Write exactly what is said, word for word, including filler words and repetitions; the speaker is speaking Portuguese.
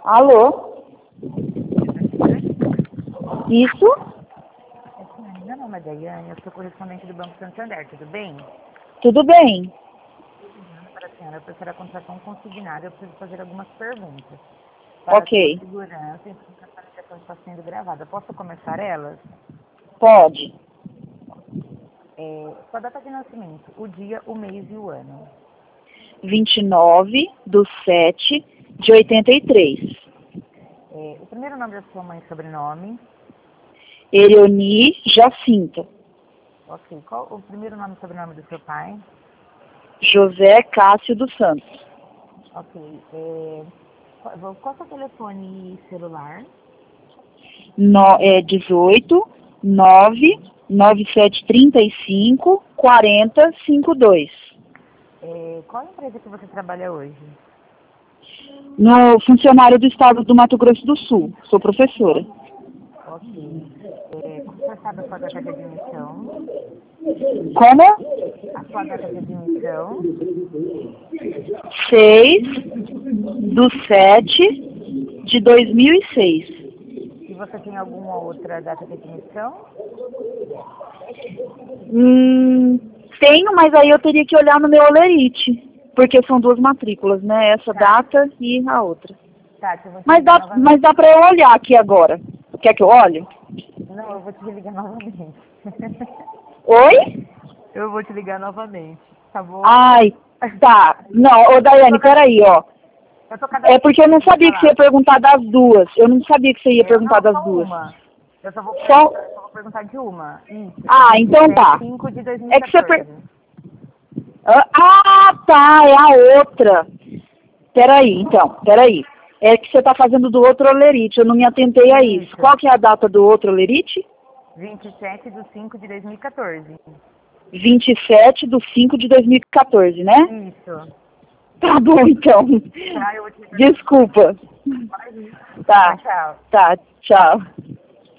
Alô? Isso? Meu nome é Daiane, eu sou correspondente do Banco Santander, tudo bem? Tudo bem. Para a senhora, para a senhora contratar um consignado, eu preciso fazer algumas perguntas. Para Ok. a sua segurança, e porque essa ligação está sendo gravada. Posso começar elas? Pode. É, sua data de nascimento, o dia, o mês e o ano. vinte e nove do sete de oitenta e três. É, o primeiro nome da sua mãe e sobrenome. Ereoni Jacinta. Ok. Qual o primeiro nome e sobrenome do seu pai? José Cássio dos Santos. Ok. É, qual, qual é o seu telefone celular? No, é dezoito, nove, nove sete trinta e cinco, quarenta, cinquenta e dois. É, qual a empresa que você trabalha hoje? No funcionário do estado do Mato Grosso do Sul. Sou professora. Ok. É, você sabe a sua data de admissão? Como? A sua data de admissão? seis do sete de dois mil e seis. E você tem alguma outra data de admissão? Hum, tenho, mas aí eu teria que olhar no meu olerite. Porque são duas matrículas, né? Essa Tá. data e a outra. Tá, eu vou te Mas ligar dá, novamente. mas dá pra eu olhar aqui agora. Quer que eu olhe? Não, eu vou te ligar novamente. Oi? Eu vou te ligar novamente, tá bom? Ai, tá. Não, ô Daiane, peraí, ó. Eu tô cada É porque eu não pode sabia que você ia falar. perguntar das duas. Eu não sabia que você ia É, perguntar não, das só duas. uma. Eu só vou Só. perguntar, só vou perguntar de uma. Isso, é Ah, vinte e então sete tá. de cinco de É que você per... dois mil e quatorze. Ah, ah, tá, é a outra. Peraí, então, peraí. É que você tá fazendo do outro olerite, eu não me atentei a isso. Isso. Qual que é a data do outro olerite? vinte e sete de cinco de dois mil e quatorze. vinte e sete de cinco de dois mil e quatorze, né? Isso. Tá bom, então. Tá, eu vou te ligar. Desculpa. Tchau, Tá, tchau. tá, tchau.